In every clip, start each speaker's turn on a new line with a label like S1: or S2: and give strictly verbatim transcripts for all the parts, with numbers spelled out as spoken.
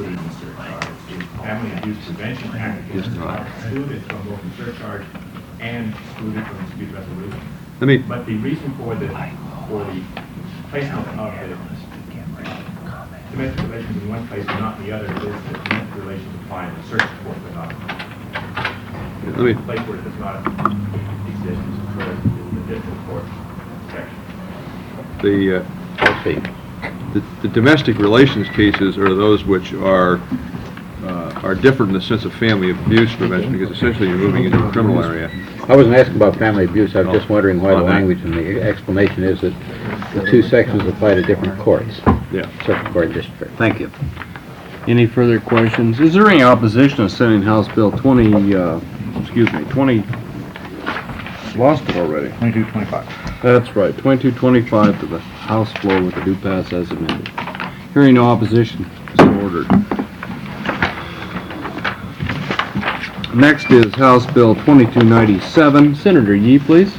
S1: included in the surcharge. The Family Abuse Prevention Act is excluded from both the surcharge and excluded from dispute resolution.
S2: Let me,
S1: But the reason for the for the placement of the domestic relations in one place and not in the other is that domestic relations apply in the circuit court without
S2: let me,
S1: the place where it does not exist is occurs in the district court section.
S2: the, uh, the, the domestic relations cases are those which are, uh, are different in the sense of family abuse prevention, because essentially you're moving into a criminal area.
S3: I wasn't asking about family abuse, I was just wondering why the
S2: On that.
S3: language in the explanation is that the two sections apply to different courts.
S2: Yeah.
S3: Circuit Court and District Court. Thank you.
S4: Any further questions? Is there any opposition to sending House Bill twenty, uh, excuse me, twenty, lost it already.
S5: Twenty-two twenty-five.
S4: That's right, twenty-two twenty-five to the House floor with the due pass as amended. Hearing no opposition, so ordered. Next is House Bill twenty-two ninety-seven. Senator Yee, please.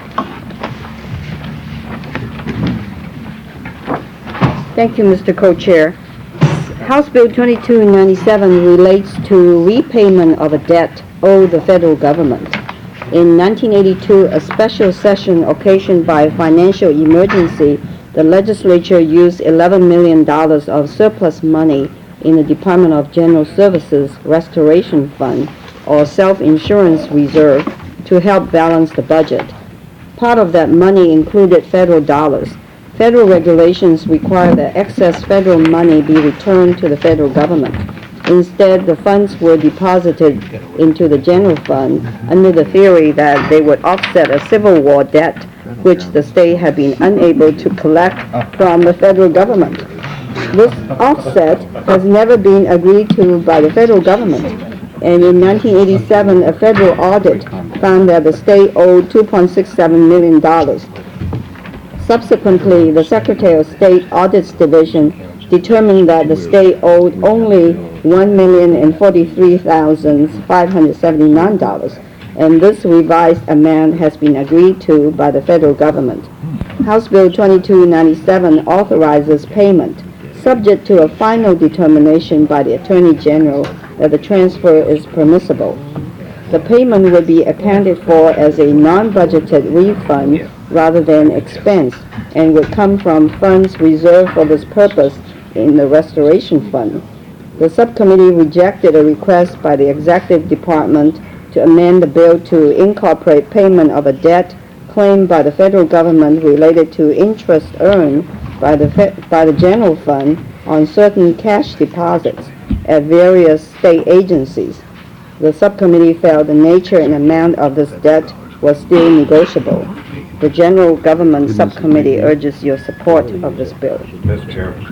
S6: Thank you, Mister Co-Chair. House Bill twenty-two ninety-seven relates to repayment of a debt owed the federal government. In nineteen eighty-two, a special session occasioned by a financial emergency, the legislature used eleven million dollars of surplus money in the Department of General Services Restoration Fund, or self-insurance reserve, to help balance the budget. Part of that money included federal dollars. Federal regulations require that excess federal money be returned to the federal government. Instead, the funds were deposited into the general fund under the theory that they would offset a Civil War debt which the state had been unable to collect from the federal government. This offset has never been agreed to by the federal government, and in nineteen eighty-seven, a federal audit found that the state owed two point six seven million dollars. Subsequently, the Secretary of State Audits Division determined that the state owed only one million forty-three thousand five hundred seventy-nine dollars, and this revised amount has been agreed to by the federal government. House Bill twenty-two ninety-seven authorizes payment, subject to a final determination by the Attorney General that the transfer is permissible. The payment would be accounted for as a non-budgeted refund rather than expense, and would come from funds reserved for this purpose in the Restoration Fund. The subcommittee rejected a request by the Executive Department to amend the bill to incorporate payment of a debt claimed by the federal government related to interest earned by the, fe- by the general fund on certain cash deposits at various state agencies. The subcommittee felt the nature and amount of this debt was still negotiable. The General Government Subcommittee urges your support of this bill.
S7: Mister Chairman,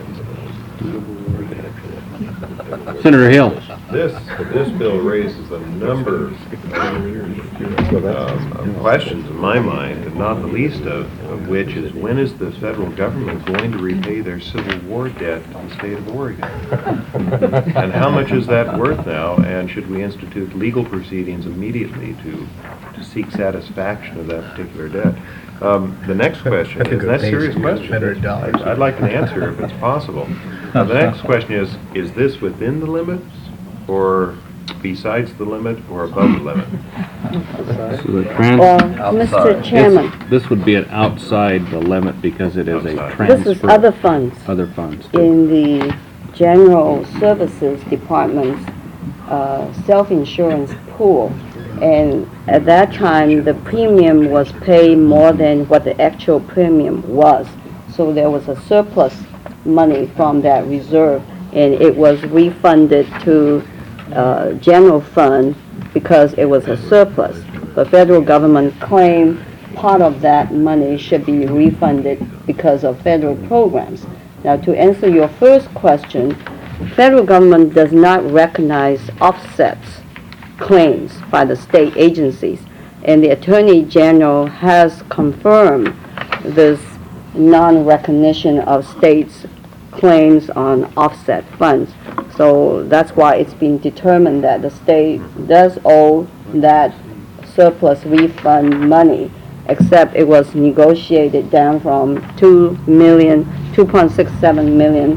S4: Senator Hill.
S7: this, this bill raises a number of um, questions in my mind, and not the least of, of which is, when is the federal government going to repay their Civil War debt to the state of Oregon? And how much is that worth now, and should we institute legal proceedings immediately to, to seek satisfaction of that particular debt? Um, the next question, is that a serious question? I'd, I'd like an answer if it's possible. Uh, the next question is, is this within the limits, or besides the limit, or above the limit?
S4: So the trans-
S6: Well, Mister Chairman,
S4: This would be an outside the limit because it is a
S7: Outside.
S4: transfer.
S6: this is other funds
S4: Other funds. too.
S6: in the General Services Department's uh, self-insurance pool. And at that time, the premium was paid more than what the actual premium was. So there was a surplus money from that reserve, and it was refunded to uh, general fund because it was a surplus. The federal government claimed part of that money should be refunded because of federal programs. Now, to answer your first question, federal government does not recognize offsets claims by the state agencies, and the Attorney General has confirmed this non-recognition of states' claims on offset funds. So that's why it's been determined that the state does owe that surplus refund money, except it was negotiated down from two million, two point six seven million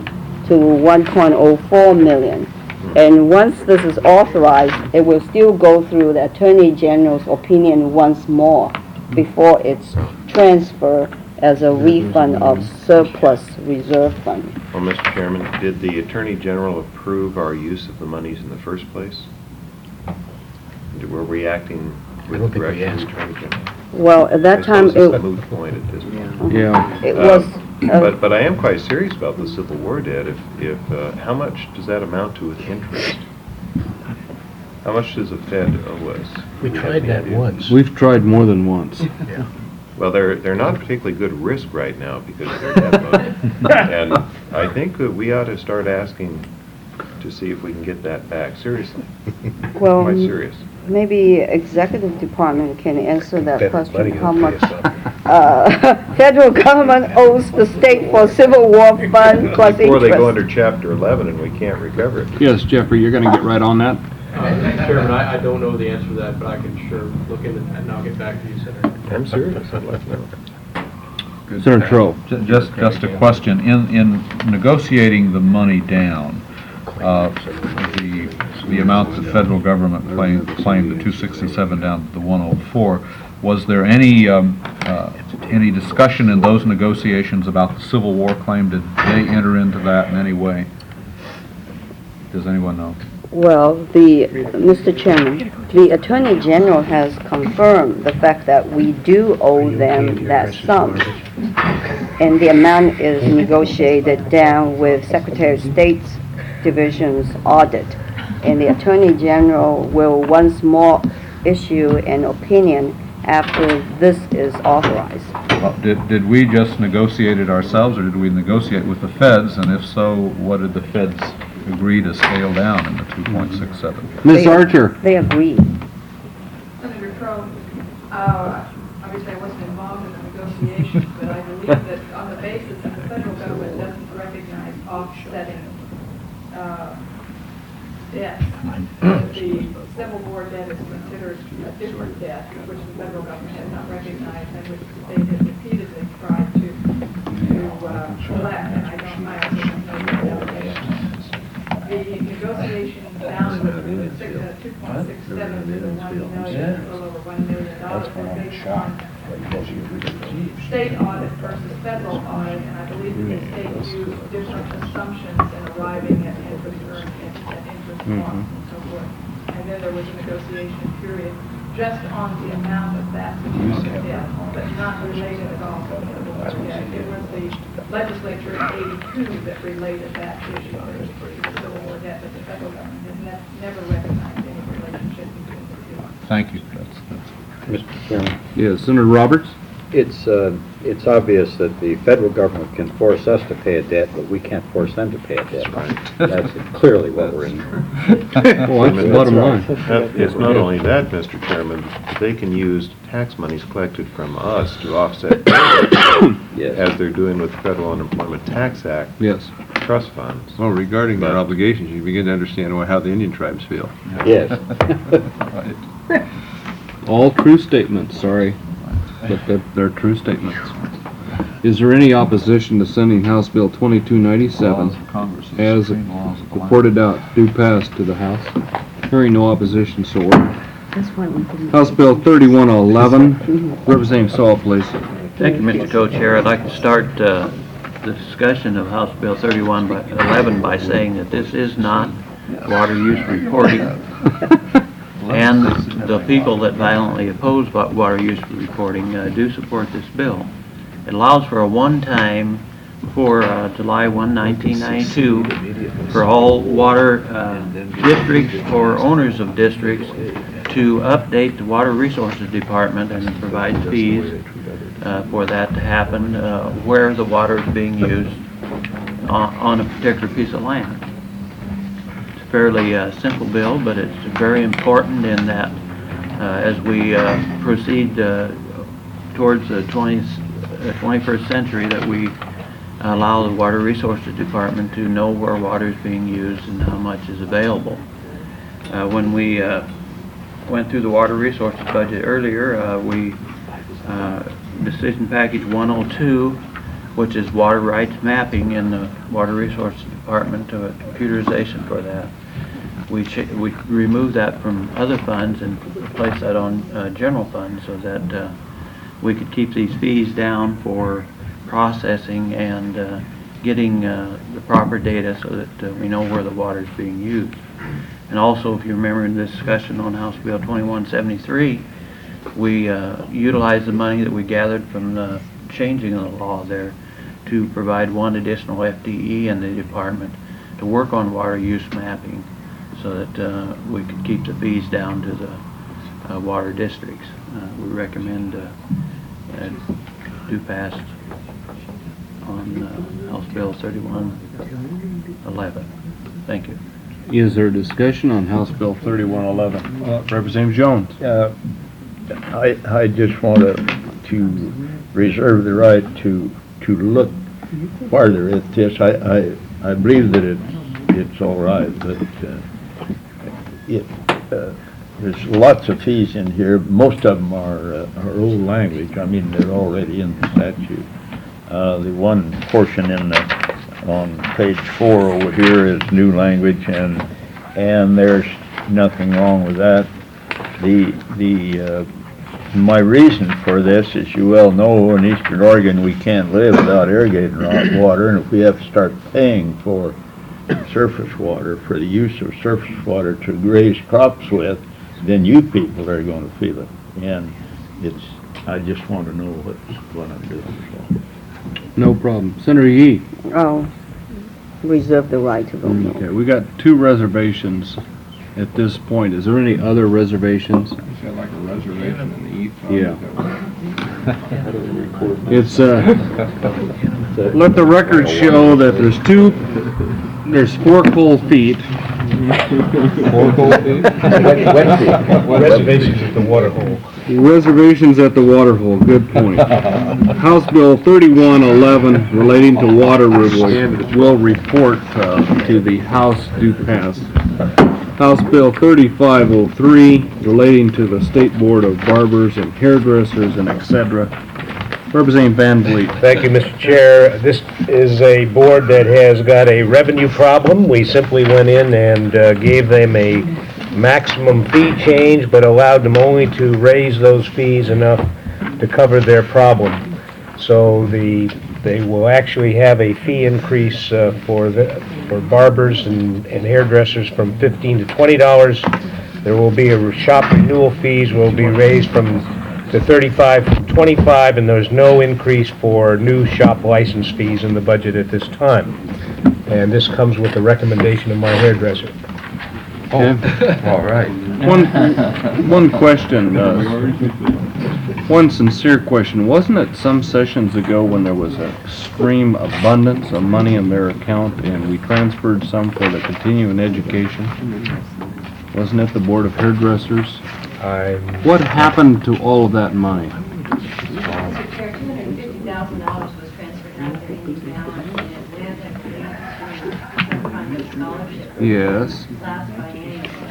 S6: to one point oh four million. And once this is authorized, it will still go through the Attorney General's opinion once more before it's transferred as a refund of surplus reserve fund.
S7: Well, Mister Chairman, did the Attorney General approve our use of the monies in the first place? Were we acting with direction of the Attorney General?
S6: Well, at that
S7: I
S6: time,
S7: suppose it's a
S6: it,
S7: moot point at this point.
S4: Yeah.
S6: it
S7: Uh,
S6: was, uh,
S7: But, but I am quite serious about the Civil War debt. If, if, uh, how much does that amount to with interest? How much does the Fed owe us?
S5: We
S7: Do you have
S5: tried
S7: any
S5: that
S7: idea?
S5: once.
S4: We've tried more than once.
S7: Well, they're, they're not a particularly good risk right now because of their debt load. And I think that we ought to start asking to see if we can get that back, seriously,
S6: well,
S7: quite serious.
S6: maybe executive department can answer that
S5: Bet
S6: question,
S5: money
S6: how
S5: on
S6: much
S5: P S L.
S6: uh, federal government owes the state for Civil War fund plus interest.
S7: Before they go under Chapter eleven and we can't recover it.
S4: Yes, Jeffrey, you're gonna get right on that?
S8: Uh, Mister Chairman, I, I don't know the answer to that, but I can sure look into that and I'll get back to you, Senator.
S7: I'm serious, I'd like to know.
S4: Senator Troll.
S9: Ju- Just, just a question, in, in negotiating the money down, uh, the, the amount the federal government claimed, claimed the two sixty-seven down to the one oh four, was there any, um, uh, any discussion in those negotiations about the Civil War claim? Did they enter into that in any way? Does anyone know?
S6: Well, the, Mister Chairman, the Attorney General has confirmed the fact that we do owe them that sum. And the amount is negotiated down with Secretary of State's Division's audit. And the Attorney General will once more issue an opinion after this is authorized.
S9: Uh, Did, did we just negotiate it ourselves, or did we negotiate with the feds? And if so, what did the feds agree to scale down in the two point six seven?
S4: Miz
S6: They-
S4: Archer.
S6: They agreed.
S10: Senator Crowe, uh, obviously I wasn't involved in the negotiations, but I believe that on the basis that the federal government doesn't recognize offsetting uh, debt, that the Civil War debt is considered a different debt, which the federal government has not recognized and which the state has repeatedly tried to, to uh, collect, and I don't, I also don't know the allocation. The negotiation down to two point six seven to the one million, a little over one million dollars, was based on state audit versus federal audit, and I believe that the state used different assumptions in arriving at interest earned and at interest costs and so forth. And then there was a negotiation period just on the amount of that particular debt, but not related at all to the Civil War debt. It was the legislature in eighty-two that related that issue to the Civil War debt, but the federal government has ne- never recognized any relationship between the two.
S9: Thank you. That's, that's
S3: Mister Chairman,
S4: Yes, Senator Roberts?
S3: it's, uh, it's obvious that the federal government can force us to pay a debt, but we can't force them to pay a debt. That's clearly what we're in.
S4: Well, that's the bottom line.
S7: Uh, It's not only that, Mister Chairman, they can use tax monies collected from us to offset
S3: Yes.
S7: as they're doing with the Federal Unemployment Tax Act
S4: Yes.
S7: trust funds.
S2: Well, regarding their
S7: But-
S2: obligations, you begin to understand how the Indian tribes feel.
S3: Yes.
S9: right.
S4: All true statements, sorry, but they're, they're true statements. Is there any opposition to sending House Bill twenty-two ninety-seven
S9: Laws of Congress and
S4: as
S9: supreme laws of the land.
S4: reported out, due pass to the House? Hearing no opposition, so ordered.
S6: That's why we didn't.
S4: House Bill thirty-one eleven, Representative Saul, please.
S11: Thank you, Mister Co-Chair. I'd like to start uh, the discussion of House Bill thirty-one eleven by saying that this is not water use reporting. And the people that violently oppose wa- water use reporting uh, do support this bill. It allows for a one-time, before uh, July first, nineteen ninety-two, for all water uh, districts or owners of districts to update the Water Resources Department and provide fees uh, for that to happen uh, where the water is being used on, on a particular piece of land. It's a fairly uh, simple bill, but it's very important in that uh, as we uh, proceed uh, towards the twentieth, uh, twenty-first century, that we allow the Water Resources Department to know where water is being used and how much is available. Uh, when we uh, went through the water resources budget earlier, uh, we uh, decision package one oh two which is water rights mapping in the Water Resources Department, to a computerization for that. We ch we removed that from other funds and placed that on uh, general funds so that uh, we could keep these fees down for processing and uh, getting uh, the proper data so that uh, we know where the water is being used. And also, if you remember in the discussion on House Bill twenty-one seventy-three, we uh, utilized the money that we gathered from the changing of the law there to provide one additional F T E in the department to work on water use mapping so that uh, we could keep the fees down to the uh, water districts. Uh, we recommend uh, uh, do pass on uh, House Bill thirty-one eleven. Thank you.
S4: Is there discussion on House Bill thirty-one eleven? Representative Jones?
S5: Uh, I, I just want to, to reserve the right to, to look farther at this. I, I, I believe that it's, it's all right, but uh, it, uh, there's lots of fees in here. Most of them are, uh, are old language. I mean, they're already in the statute. Uh, the one portion in the, on page four over here is new language, and, and there's nothing wrong with that. The, the, uh, my reason for this, as you well know, in Eastern Oregon, we can't live without irrigated water, and if we have to start paying for surface water, for the use of surface water to graze crops with, then you people are going to feel it. And it's, I just want to know what's, what I'm doing. So.
S4: No problem. Senator Yee?
S6: Oh, reserve the right to vote no.
S4: Okay, we got two reservations at this point. Is there any other reservations?
S2: Is that like a reservation in the E fund?
S4: Yeah. It's, uh, let the record show that there's two, there's four cold feet.
S2: Four cold feet?
S7: Reservations at the water hole.
S4: Reservations at the water hole, good point. House Bill thirty-one eleven relating to water rights will report uh, to the House do pass. House Bill thirty-five oh three relating to the State Board of Barbers and Hairdressers and et cetera. Representative Van Vliet.
S12: Thank you, Mister Chair. This is a board that has got a revenue problem. We simply went in and uh, gave them a maximum fee change, but allowed them only to raise those fees enough to cover their problem. So the they will actually have a fee increase uh, for the for barbers and, and hairdressers from fifteen to twenty dollars. There will be a shop renewal fees will be raised from to thirty-five from twenty-five, and there's no increase for new shop license fees in the budget at this time. And this comes with the recommendation of my hairdresser.
S4: Oh,
S2: all right.
S4: One, one question, uh, one sincere question. Wasn't it some sessions ago when there was an extreme abundance of money in their account and we transferred some for the continuing education? Wasn't it the Board of Hairdressers?
S12: I'm
S4: What happened to all of that money?
S10: Mister Chair, two hundred fifty thousand dollars was transferred out of their ending balance, and it went to fund a scholarship.
S4: Yes.
S10: Last biennium.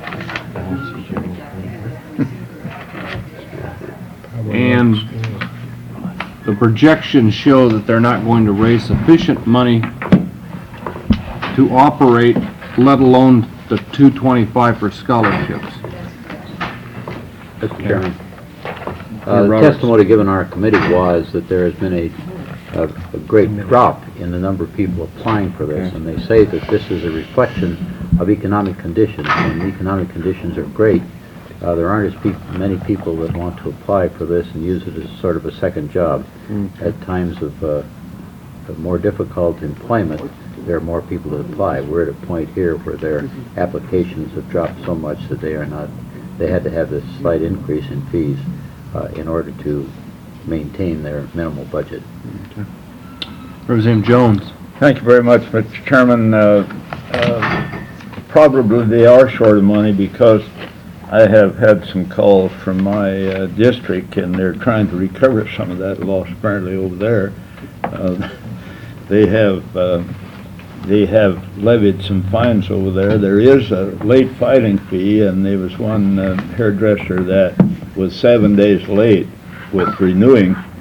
S4: And the projections show that they're not going to raise sufficient money to operate, let alone the two twenty-five for scholarships.
S3: Mister Chairman, uh, the testimony given our committee was that there has been a, a, a great drop in the number of people applying for this, and they say that this is a reflection of economic conditions. When economic conditions are great, uh, there aren't as pe many people that want to apply for this and use it as sort of a second job. Mm. At times of, uh, of more difficult employment, there are more people that apply. We're at a point here where their applications have dropped so much that they are not, they had to have this slight increase in fees uh, in order to maintain their minimal budget.
S4: Okay. Representative Jones.
S5: Thank you very much, Mister Chairman. Uh, uh, probably they are short of money because I have had some calls from my uh, district, and they're trying to recover some of that loss apparently over there. Uh, they have uh, they have levied some fines over there. There is a late filing fee, and there was one uh, hairdresser that was seven days late with renewing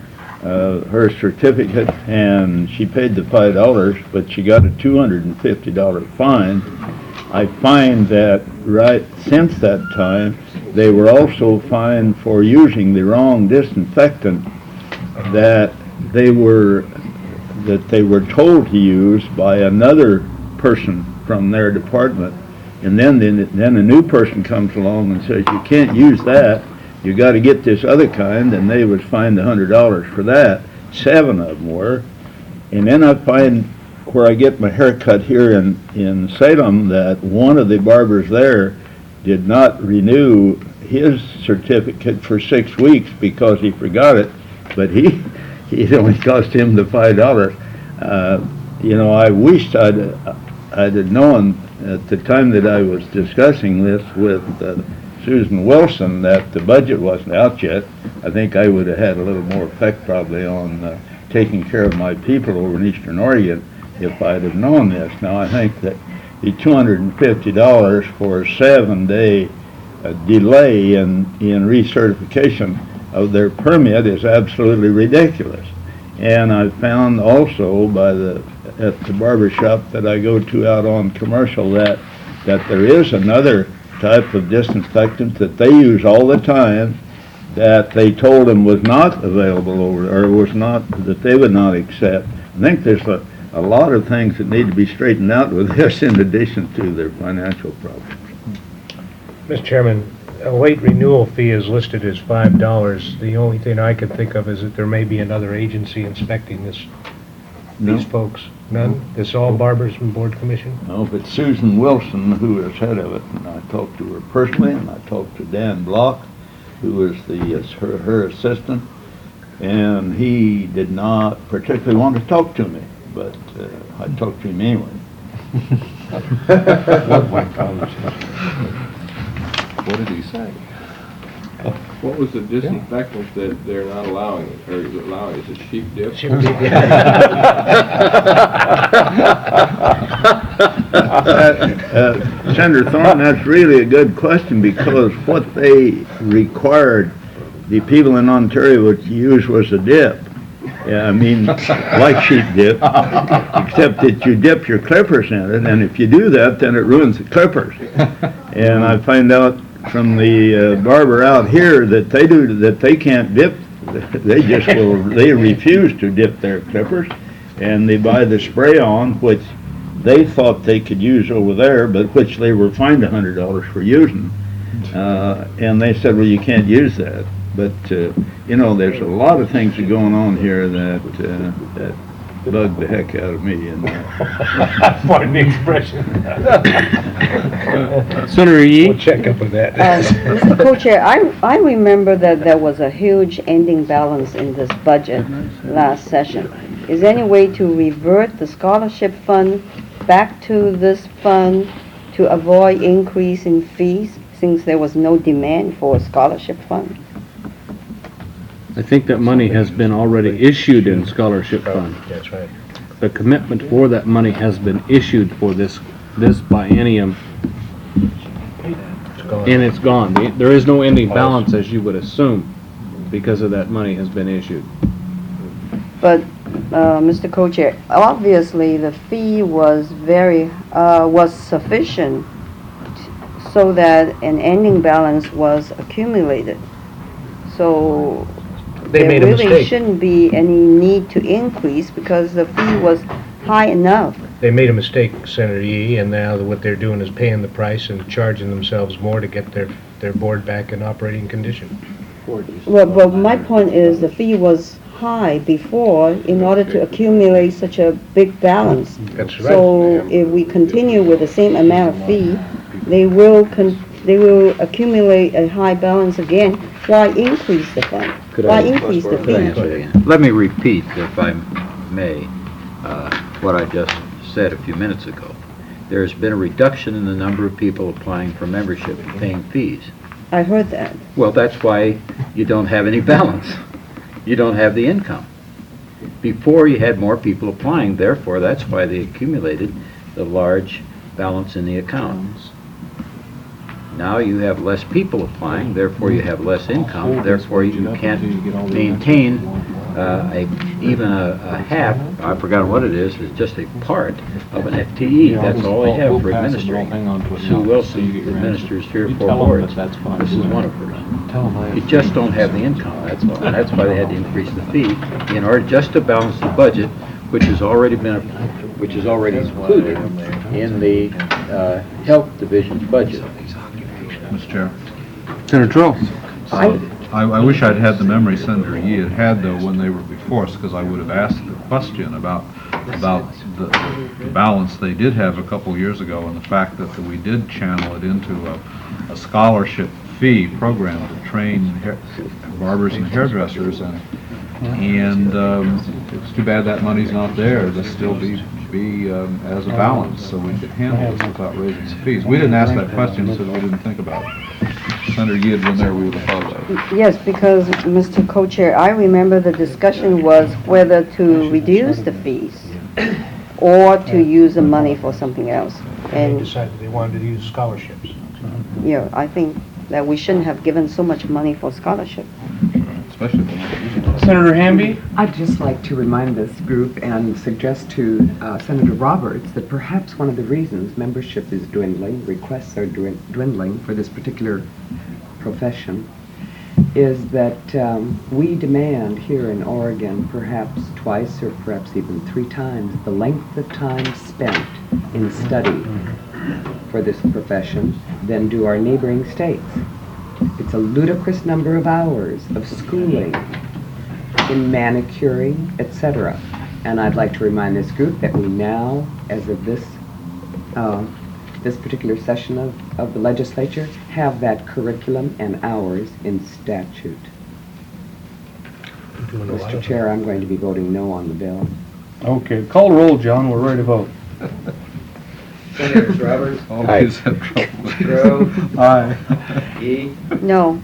S5: uh, her certificate, and she paid the five dollars, but she got a two hundred and fifty dollar fine. I find that right since that time, they were also fined for using the wrong disinfectant that they were that they were told to use by another person from their department, and then then, then a new person comes along and says you can't use that. You got to get this other kind, and they was fined a hundred dollars for that. Seven of them were, and then I find where I get my hair cut here in in Salem that one of the barbers there did not renew his certificate for six weeks because he forgot it, but he it only cost him the five dollars. Uh, you know, I wished I'd I'd have known at the time that I was discussing this with uh, Susan Wilson that the budget wasn't out yet. I think I would have had a little more effect probably on uh, taking care of my people over in Eastern Oregon if I'd have known this. Now I think that the two hundred fifty dollars for a seven-day uh, delay in, in recertification of their permit is absolutely ridiculous. And I found also by the at the barber shop that I go to out on Commercial that that there is another type of disinfectant that they use all the time that they told them was not available over or was not that they would not accept. I think there's a, a lot of things that need to be straightened out with this in addition to their financial problems.
S12: Mister Chairman, a late renewal fee is listed as five dollars. The only thing I can think of is that there may be another agency inspecting this,
S5: No.
S12: these folks. None? It's all Barbers and Board Commission?
S5: No, but Susan Wilson, who is head of it, and I talked to her personally, and I talked to Dan Block, who is the, is her, her assistant, and he did not particularly want to talk to me, but uh, I talked to him anyway.
S4: What did he say? What was the disinfectant that they're not allowing, or is it allowing, is it sheep dip?
S12: Sheep dip,
S5: uh, Senator Thorne, that's really a good question because what they required the people in Ontario to use was a dip. Yeah, I mean, like sheep dip, except that you dip your clippers in it, and if you do that, then it ruins the clippers. And I find out from the uh, barber out here that they do that they can't dip. They just will. They refuse to dip their clippers, and they buy the spray on, which they thought they could use over there, but which they were fined a hundred dollars for using. Uh, and they said, well, you can't use that. But uh, you know, there's a lot of things that are going on here that uh, that bug the heck out of me. And uh,
S12: pardon the expression.
S4: Senator Yee?
S12: We'll check up with that.
S6: Uh, Mister Co-Chair, I, I remember that there was a huge ending balance in this budget last session. Is there any way to revert the scholarship fund back to this fund to avoid increase in fees since there was no demand for a scholarship fund?
S4: I think that money has been already issued in scholarship fund.
S12: That's right.
S4: The commitment for that money has been issued for this, this biennium,
S12: It's gone.
S4: and it's gone. The- There is no ending balance, as you would assume, because of that money has been issued.
S6: But, uh, Mister Co-Chair, obviously the fee was very, uh, was sufficient t- so that an ending balance was accumulated. So
S12: They
S6: there
S12: made a
S6: really
S12: mistake.
S6: shouldn't be any need to increase because the fee was high enough.
S12: They made a mistake, Senator Yee, and now what they're doing is paying the price and charging themselves more to get their, their board back in operating condition.
S6: Well, well, my point is the fee was high before in order to accumulate such a big balance.
S12: That's right.
S6: So if we continue with the same amount of fee, they will con, they will accumulate a high balance again. Why increase the fund?
S3: Could
S6: Why
S3: I-
S6: increase the
S3: Could I
S6: fee?
S3: answer again? Let me repeat, if I may, uh, what I just said a few minutes ago. There's been a reduction in the number of people applying for membership and paying fees.
S6: I heard that.
S3: Well, that's why you don't have any balance. You don't have the income. Before, you had more people applying, therefore, that's why they accumulated the large balance in the accounts. Now you have less people applying, therefore you have less income, therefore you can't maintain uh, a, even a, a half, I forgot what it is, is just a part of an F T E. That's all they have for administering. Sue Wilson administers three or four boards. This is one of hers. You just don't have the income, that's all. And that's why they had to increase the fee in order just to balance the budget, which has already been, which is already included in the uh, Health Division's budget.
S9: Mister Chair.
S4: Senator Troll.
S9: I, I wish I'd had the memory Senator Yee had had, though, when they were before us, because I would have asked the question about, about the, the balance they did have a couple years ago, and the fact that we did channel it into a, a scholarship fee program to train hair, barbers and hairdressers, and and um, it's too bad that money's not there to still be be um, as a balance, so we could handle this without raising the fees. We didn't ask that question, so we didn't think about it. Senator Yee had been there, we would have thought about it.
S6: Yes, because, Mister Co-Chair, I remember the discussion was whether to reduce the fees or to use the money for something else.
S12: They
S6: And,
S12: decided they wanted to use scholarships.
S6: you know, I think that we shouldn't have given so much money for scholarship.
S9: Especially if they're not using it.
S4: Senator Hamby?
S13: I'd just like to remind this group and suggest to uh, Senator Roberts that perhaps one of the reasons membership is dwindling, requests are dwin- dwindling for this particular profession, is that um, we demand here in Oregon perhaps twice or perhaps even three times the length of time spent in study for this profession than do our neighboring states. It's a ludicrous number of hours of schooling in manicuring, et cetera. And I'd like to remind this group that we now, as of this uh, this particular session of, of the legislature, have that curriculum and hours in statute. Mister Chair, I'm going to be voting no on the bill.
S4: Okay, call roll, John, we're ready to vote.
S8: Senators Roberts,
S9: Always have trouble with this.
S8: Grove,
S4: Aye.
S8: Yee,
S6: No,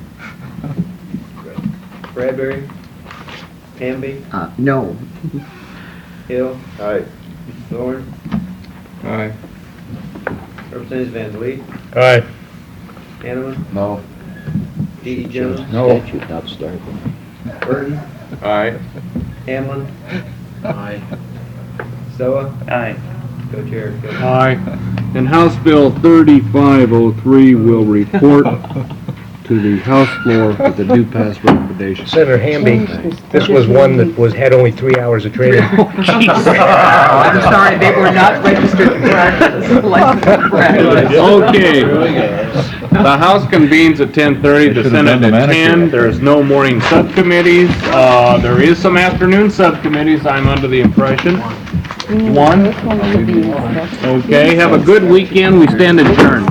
S8: Bradbury, Hamby,
S13: Uh, no.
S8: Hill,
S7: Aye.
S8: Thorne,
S4: Aye.
S8: Representative Van Vliet,
S12: Aye.
S8: Hanneman,
S3: No.
S8: D E. Jones,
S3: Statute, not started.
S8: Burton,
S4: Aye.
S8: Hamlin,
S11: Aye.
S8: Stoa,
S12: Aye.
S8: Co-Chair Gilman.
S4: Aye. And House Bill thirty-five oh three will report to the House floor with the due pass recommendation.
S12: Senator Hamby, this was one that was, had only three hours of training.
S13: I'm sorry, they were not registered to practice. Like practice.
S4: Okay. The House convenes at ten thirty,
S9: They
S4: the
S9: should have
S4: Senate
S9: done the
S4: at ten.
S9: manicure.
S4: There is no morning subcommittees. Uh, there is some afternoon subcommittees, I'm under the impression. One.
S6: which one should be discussed?
S4: Okay, have a good weekend. We stand adjourned.